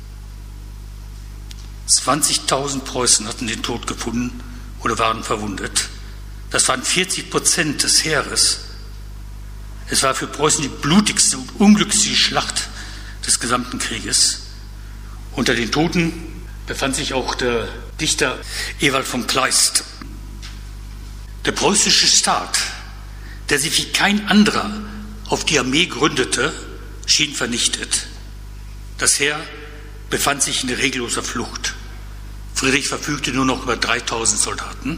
S2: zwanzigtausend Preußen hatten den Tod gefunden oder waren verwundet. Das waren vierzig Prozent des Heeres. Es war für Preußen die blutigste und unglücklichste Schlacht des gesamten Krieges. Unter den Toten befand sich auch der Dichter Ewald von Kleist. Der preußische Staat, der sich wie kein anderer auf die Armee gründete, schien vernichtet. Das Heer befand sich in regelloser Flucht. Friedrich verfügte nur noch über dreitausend Soldaten.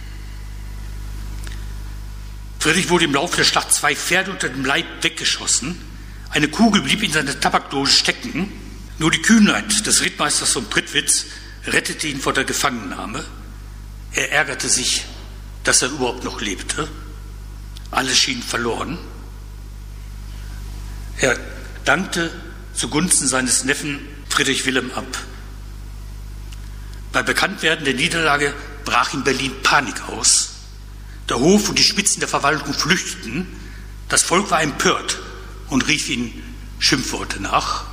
S2: Friedrich wurde im Laufe der Schlacht zwei Pferde unter dem Leib weggeschossen. Eine Kugel blieb in seiner Tabakdose stecken. Nur die Kühnheit des Rittmeisters von Prittwitz rettete ihn vor der Gefangennahme. Er ärgerte sich, dass er überhaupt noch lebte. Alles schien verloren. Er dankte zugunsten seines Neffen Friedrich Wilhelm ab. Bei Bekanntwerden der Niederlage brach in Berlin Panik aus. Der Hof und die Spitzen der Verwaltung flüchteten. Das Volk war empört und rief ihnen Schimpfworte nach.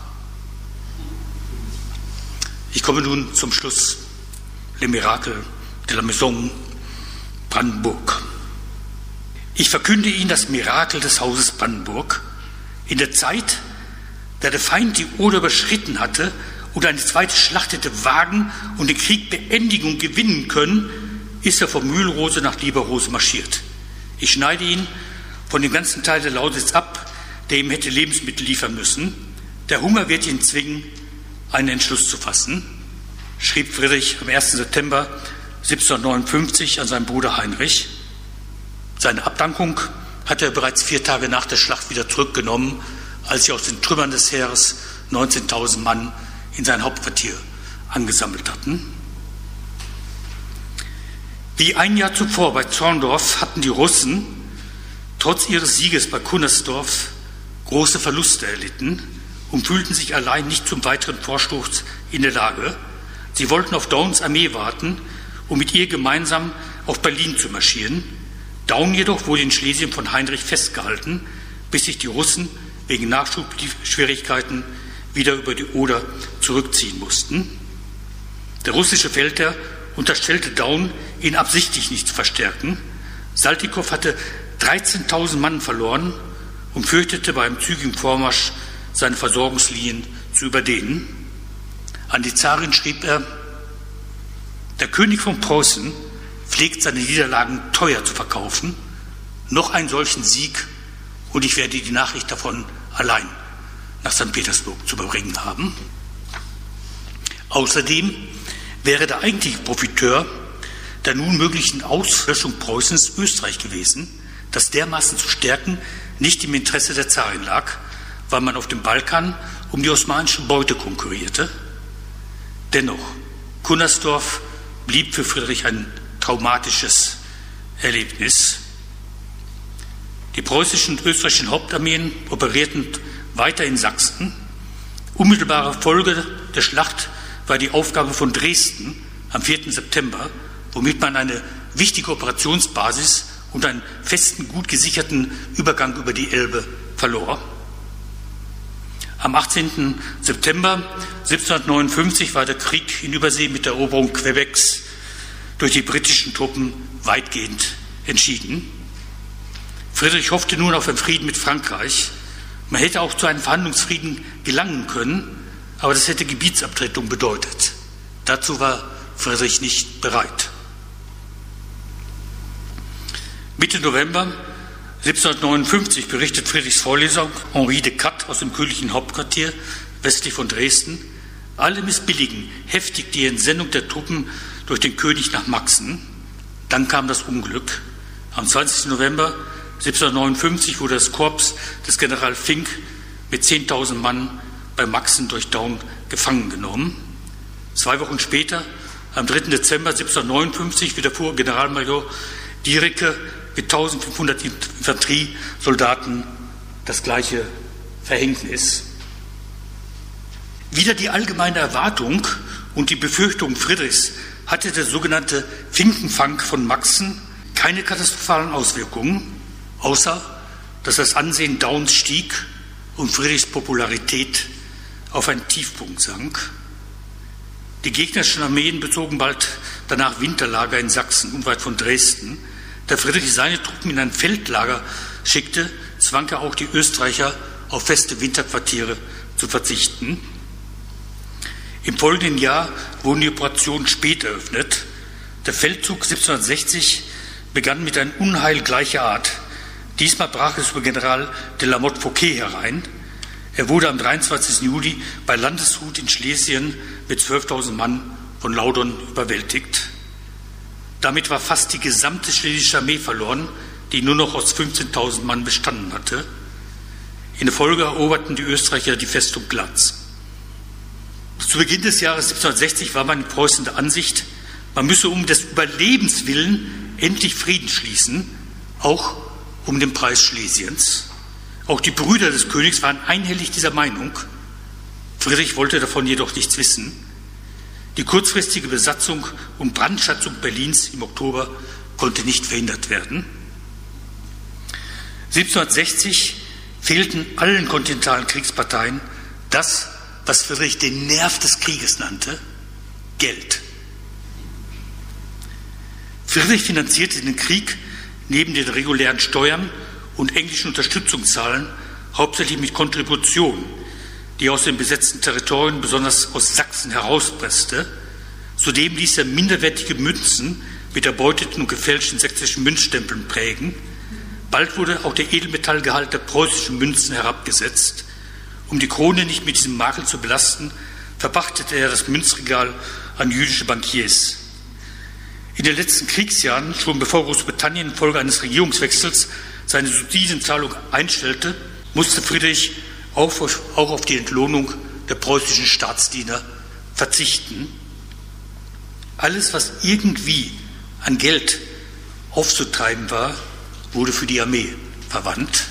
S2: Ich komme nun zum Schluss. Le Miracle de la Maison Brandenburg. Ich verkünde Ihnen das Mirakel des Hauses Brandenburg. In der Zeit, da der Feind die Oder überschritten hatte und eine zweite Schlacht hätte wagen und den Krieg beendigen und gewinnen können, ist er von Mühlrose nach Lieberrose marschiert. Ich schneide ihn von dem ganzen Teil der Lausitz ab, der ihm hätte Lebensmittel liefern müssen. Der Hunger wird ihn zwingen, einen Entschluss zu fassen, schrieb Friedrich am ersten September siebzehnhundertneunundfünfzig an seinen Bruder Heinrich. Seine Abdankung hatte er bereits vier Tage nach der Schlacht wieder zurückgenommen, als sich aus den Trümmern des Heeres neunzehntausend Mann in sein Hauptquartier angesammelt hatten. Wie ein Jahr zuvor bei Zorndorf hatten die Russen trotz ihres Sieges bei Cunnersdorf große Verluste erlitten und fühlten sich allein nicht zum weiteren Vorstoß in der Lage. Sie wollten auf Downs Armee warten, um mit ihr gemeinsam auf Berlin zu marschieren. Daun jedoch wurde in Schlesien von Heinrich festgehalten, bis sich die Russen wegen Nachschubschwierigkeiten wieder über die Oder zurückziehen mussten. Der russische Feldherr unterstellte Daun, ihn absichtlich nicht zu verstärken. Saltikow hatte dreizehntausend Mann verloren und fürchtete beim zügigen Vormarsch seine Versorgungslinien zu überdehnen. An die Zarin schrieb er: Der König von Preußen pflegt seine Niederlagen teuer zu verkaufen. Noch einen solchen Sieg und ich werde die Nachricht davon allein nach Sankt Petersburg zu überbringen haben. Außerdem wäre der eigentliche Profiteur der nun möglichen Auslöschung Preußens Österreich gewesen, das dermaßen zu stärken nicht im Interesse der Zarin lag, weil man auf dem Balkan um die osmanische Beute konkurrierte. Dennoch, Cunnersdorf blieb für Friedrich ein traumatisches Erlebnis. Die preußischen und österreichischen Hauptarmeen operierten weiter in Sachsen. Unmittelbare Folge der Schlacht war die Aufgabe von Dresden am vierten September, womit man eine wichtige Operationsbasis und einen festen, gut gesicherten Übergang über die Elbe verlor. Am achtzehnten September siebzehnhundertneunundfünfzig war der Krieg in Übersee mit der Eroberung Quebecs durch die britischen Truppen weitgehend entschieden. Friedrich hoffte nun auf einen Frieden mit Frankreich. Man hätte auch zu einem Verhandlungsfrieden gelangen können, aber das hätte Gebietsabtretung bedeutet. Dazu war Friedrich nicht bereit. Mitte November siebzehnhundertneunundfünfzig berichtet Friedrichs Vorleser Henri de Cat aus dem königlichen Hauptquartier westlich von Dresden: Alle missbilligen heftig die Entsendung der Truppen durch den König nach Maxen. Dann kam das Unglück. Am zwanzigsten November siebzehnhundertneunundfünfzig wurde das Korps des General Fink mit zehntausend Mann bei Maxen durch Daun gefangen genommen. Zwei Wochen später, am dritten Dezember siebzehnhundertneunundfünfzig, widerfuhr Generalmajor Diericke mit eintausendfünfhundert Infanteriesoldaten das gleiche Verhängnis. Wider die allgemeine Erwartung und die Befürchtung Friedrichs hatte der sogenannte Finkenfang von Maxen keine katastrophalen Auswirkungen, außer dass das Ansehen Dauns stieg und Friedrichs Popularität auf einen Tiefpunkt sank. Die gegnerischen Armeen bezogen bald danach Winterlager in Sachsen, unweit von Dresden. Da Friedrich seine Truppen in ein Feldlager schickte, zwang er auch die Österreicher, auf feste Winterquartiere zu verzichten. Im folgenden Jahr wurden die Operationen spät eröffnet. Der Feldzug siebzehnhundertsechzig begann mit einem Unheil gleicher Art. Diesmal brach es über General de la Motte Fouquet herein. Er wurde am dreiundzwanzigsten Juli bei Landeshut in Schlesien mit zwölftausend Mann von Laudon überwältigt. Damit war fast die gesamte schlesische Armee verloren, die nur noch aus fünfzehntausend Mann bestanden hatte. In der Folge eroberten die Österreicher die Festung Glatz. Zu Beginn des Jahres siebzehnhundertsechzig war man in Preußen der Ansicht, man müsse um des Überlebens willen endlich Frieden schließen, auch um den Preis Schlesiens. Auch die Brüder des Königs waren einhellig dieser Meinung. Friedrich wollte davon jedoch nichts wissen. Die kurzfristige Besatzung und Brandschatzung Berlins im Oktober konnte nicht verhindert werden. siebzehnhundertsechzig fehlten allen kontinentalen Kriegsparteien das, was Friedrich den Nerv des Krieges nannte, Geld. Friedrich finanzierte den Krieg neben den regulären Steuern und englischen Unterstützungszahlen hauptsächlich mit Kontributionen, die aus den besetzten Territorien, besonders aus Sachsen, herauspresste. Zudem ließ er minderwertige Münzen mit erbeuteten und gefälschten sächsischen Münzstempeln prägen. Bald wurde auch der Edelmetallgehalt der preußischen Münzen herabgesetzt. Um die Krone nicht mit diesem Makel zu belasten, verpachtete er das Münzregal an jüdische Bankiers. In den letzten Kriegsjahren, schon bevor Großbritannien infolge eines Regierungswechsels seine Subsidienzahlung einstellte, musste Friedrich auch auf die Entlohnung der preußischen Staatsdiener verzichten. Alles, was irgendwie an Geld aufzutreiben war, wurde für die Armee verwandt.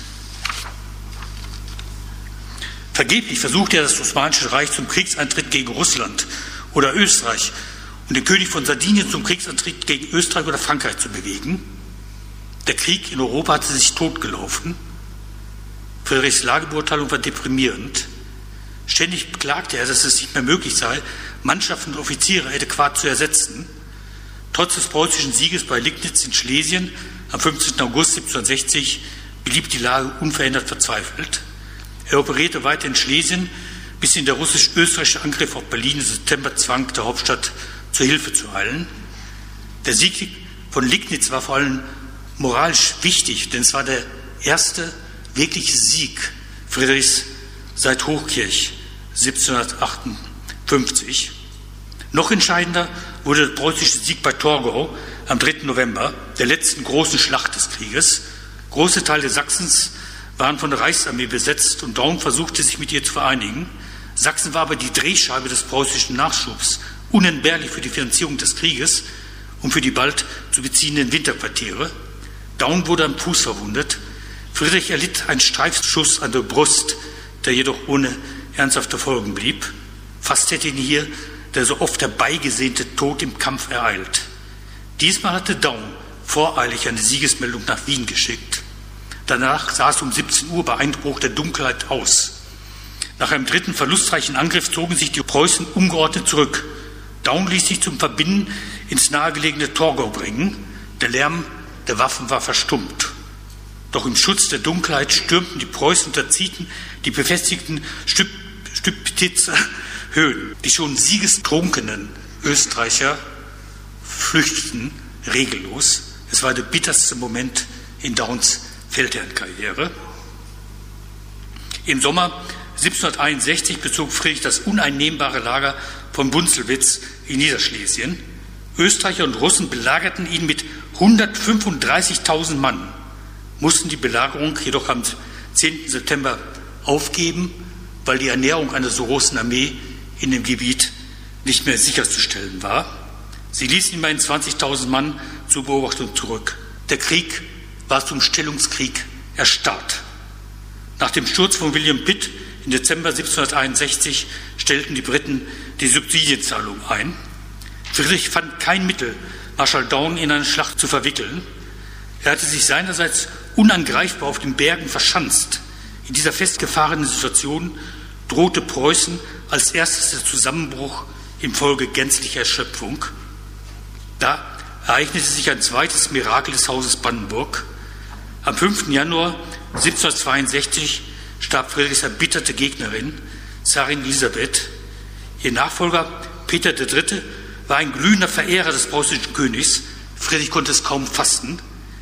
S2: Vergeblich versuchte er, das Osmanische Reich zum Kriegseintritt gegen Russland oder Österreich und den König von Sardinien zum Kriegseintritt gegen Österreich oder Frankreich zu bewegen. Der Krieg in Europa hatte sich totgelaufen. Friedrichs Lagebeurteilung war deprimierend. Ständig beklagte er, dass es nicht mehr möglich sei, Mannschaften und Offiziere adäquat zu ersetzen. Trotz des preußischen Sieges bei Liegnitz in Schlesien am fünfzehnten August siebzehnhundertsechzig blieb die Lage unverändert verzweifelt. Er operierte weiter in Schlesien, bis ihn der russisch-österreichische Angriff auf Berlin im September zwang, der Hauptstadt zur Hilfe zu eilen. Der Sieg von Liegnitz war vor allem moralisch wichtig, denn es war der erste wirkliche Sieg Friedrichs seit Hochkirch siebzehnhundertachtundfünfzig. Noch entscheidender wurde der preußische Sieg bei Torgau am dritten November, der letzten großen Schlacht des Krieges. Große Teile Sachsens waren von der Reichsarmee besetzt und Daun versuchte, sich mit ihr zu vereinigen. Sachsen war aber die Drehscheibe des preußischen Nachschubs, unentbehrlich für die Finanzierung des Krieges und für die bald zu beziehenden Winterquartiere. Daun wurde am Fuß verwundet. Friedrich erlitt einen Streifschuss an der Brust, der jedoch ohne ernsthafte Folgen blieb. Fast hätte ihn hier der so oft herbeigesehnte Tod im Kampf ereilt. Diesmal hatte Daun voreilig eine Siegesmeldung nach Wien geschickt. Danach sah es um siebzehn Uhr bei Einbruch der Dunkelheit aus. Nach einem dritten verlustreichen Angriff zogen sich die Preußen ungeordnet zurück. Daun ließ sich zum Verbinden ins nahegelegene Torgau bringen. Der Lärm der Waffen war verstummt. Doch im Schutz der Dunkelheit stürmten die Preußen und unterziehten die befestigten Stübtitzer Höhen. Die schon siegestrunkenen Österreicher flüchteten regellos. Es war der bitterste Moment in Dauns Feldherrnkarriere. Im Sommer siebzehnhunderteinundsechzig bezog Friedrich das uneinnehmbare Lager von Bunzelwitz in Niederschlesien. Österreicher und Russen belagerten ihn mit hundertfünfunddreißigtausend Mann, mussten die Belagerung jedoch am zehnten September aufgeben, weil die Ernährung einer so großen Armee in dem Gebiet nicht mehr sicherzustellen war. Sie ließen immerhin zwanzigtausend Mann zur Beobachtung zurück. Der Krieg war zum Stellungskrieg erstarrt. Nach dem Sturz von William Pitt im Dezember siebzehnhunderteinundsechzig stellten die Briten die Subsidienzahlung ein. Friedrich fand kein Mittel, Marschall Daun in eine Schlacht zu verwickeln. Er hatte sich seinerseits unangreifbar auf den Bergen verschanzt. In dieser festgefahrenen Situation drohte Preußen als erstes der Zusammenbruch infolge gänzlicher Erschöpfung. Da ereignete sich ein zweites Mirakel des Hauses Brandenburg. Am fünften Januar siebzehnhundertzweiundsechzig starb Friedrichs erbitterte Gegnerin, Zarin Elisabeth. Ihr Nachfolger, Peter der Dritte, war ein glühender Verehrer des preußischen Königs. Friedrich konnte es kaum fassen.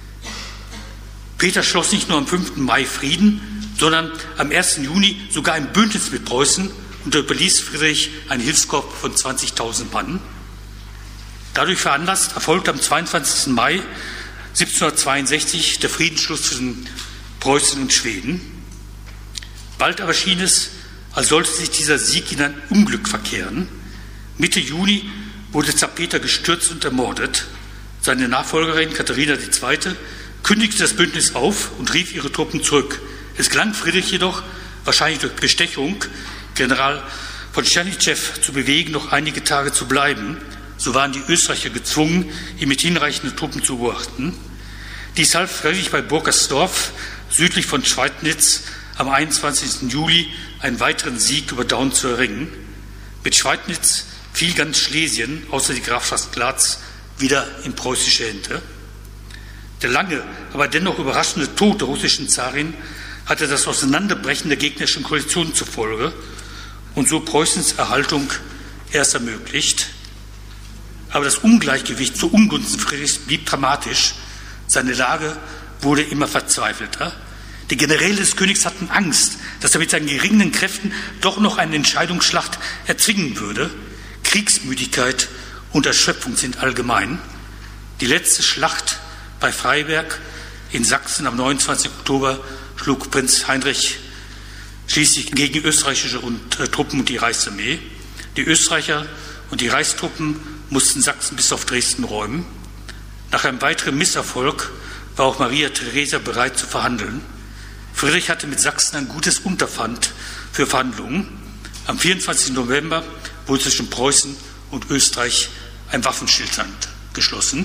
S2: Peter schloss nicht nur am fünften Mai Frieden, sondern am ersten Juni sogar ein Bündnis mit Preußen und überließ Friedrich einen Hilfskorps von zwanzigtausend Mann. Dadurch veranlasst erfolgte am zweiundzwanzigsten Mai siebzehnhundertzweiundsechzig der Friedensschluss zwischen Preußen und Schweden. Bald aber schien es, als sollte sich dieser Sieg in ein Unglück verkehren. Mitte Juni wurde Zar Peter gestürzt und ermordet. Seine Nachfolgerin Katharina die Zweite kündigte das Bündnis auf und rief ihre Truppen zurück. Es gelang Friedrich jedoch, wahrscheinlich durch Bestechung, General von Czernischew zu bewegen, noch einige Tage zu bleiben. So waren die Österreicher gezwungen, ihn mit hinreichenden Truppen zu beobachten. Dies half Friedrich bei Burgersdorf, südlich von Schweidnitz, am einundzwanzigsten Juli einen weiteren Sieg über Daun zu erringen. Mit Schweidnitz fiel ganz Schlesien, außer die Grafschaft Glatz, wieder in preußische Hände. Der lange, aber dennoch überraschende Tod der russischen Zarin hatte das Auseinanderbrechen der gegnerischen Koalition zur Folge und so Preußens Erhaltung erst ermöglicht. Aber das Ungleichgewicht zu Ungunsten Friedrichs blieb dramatisch. Seine Lage wurde immer verzweifelter. Die Generäle des Königs hatten Angst, dass er mit seinen geringen Kräften doch noch eine Entscheidungsschlacht erzwingen würde. Kriegsmüdigkeit und Erschöpfung sind allgemein. Die letzte Schlacht bei Freiberg in Sachsen am neunundzwanzigsten Oktober schlug Prinz Heinrich schließlich gegen österreichische und, äh, Truppen und die Reichsarmee. Die Österreicher und die Reichstruppen mussten Sachsen bis auf Dresden räumen. Nach einem weiteren Misserfolg war auch Maria Theresia bereit zu verhandeln. Friedrich hatte mit Sachsen ein gutes Unterpfand für Verhandlungen. Am vierundzwanzigsten November wurde zwischen Preußen und Österreich ein Waffenstillstand geschlossen.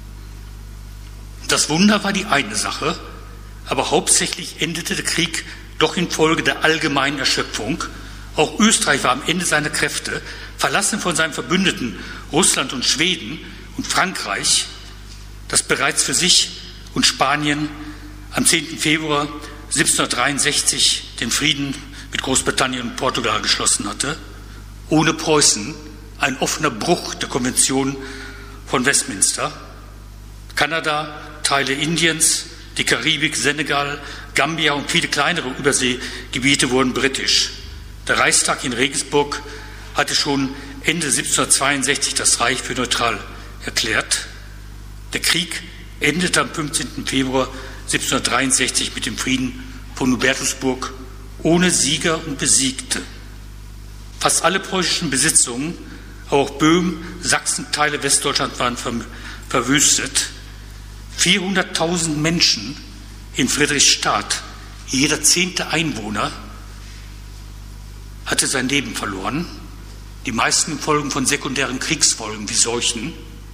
S2: Das Wunder war die eine Sache, aber hauptsächlich endete der Krieg doch infolge der allgemeinen Erschöpfung. Auch Österreich war am Ende seiner Kräfte, verlassen von seinen Verbündeten Russland und Schweden und Frankreich, das bereits für sich und Spanien am zehnten Februar siebzehnhundertdreiundsechzig den Frieden mit Großbritannien und Portugal geschlossen hatte. Ohne Preußen ein offener Bruch der Konvention von Westminster. Kanada, Teile Indiens, die Karibik, Senegal, Gambia und viele kleinere Überseegebiete wurden britisch. Der Reichstag in Regensburg hatte schon Ende siebzehnhundertzweiundsechzig das Reich für neutral erklärt. Der Krieg endete am fünfzehnten Februar siebzehnhundertdreiundsechzig mit dem Frieden von Hubertusburg ohne Sieger und Besiegte. Fast alle preußischen Besitzungen, auch Böhmen, Sachsen, Teile Westdeutschlands waren ver verwüstet. vierhunderttausend Menschen in Friedrichstadt, jeder zehnte Einwohner, hatte sein Leben verloren. Die meisten Folgen von sekundären Kriegsfolgen wie Seuchen.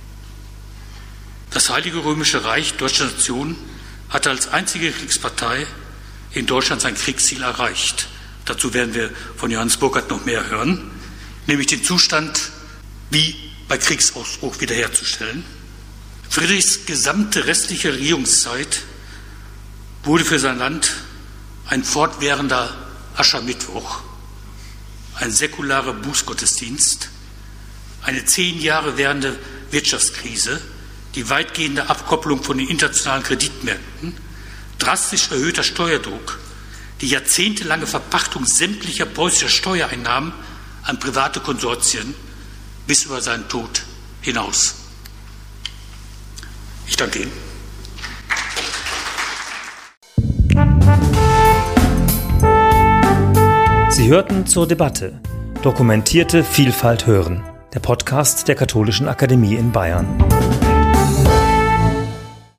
S2: Das Heilige Römische Reich, deutsche Nation, hatte als einzige Kriegspartei in Deutschland sein Kriegsziel erreicht. Dazu werden wir von Johannes Burckhardt noch mehr hören, nämlich den Zustand wie bei Kriegsausbruch wiederherzustellen. Friedrichs gesamte restliche Regierungszeit wurde für sein Land ein fortwährender Aschermittwoch, ein säkularer Bußgottesdienst, eine zehn Jahre währende Wirtschaftskrise, die weitgehende Abkopplung von den internationalen Kreditmärkten, drastisch erhöhter Steuerdruck, die jahrzehntelange Verpachtung sämtlicher preußischer Steuereinnahmen an private Konsortien bis über seinen Tod hinaus. Ich danke Ihnen.
S1: Sie hörten zur Debatte Dokumentierte Vielfalt hören, der Podcast der Katholischen Akademie in Bayern.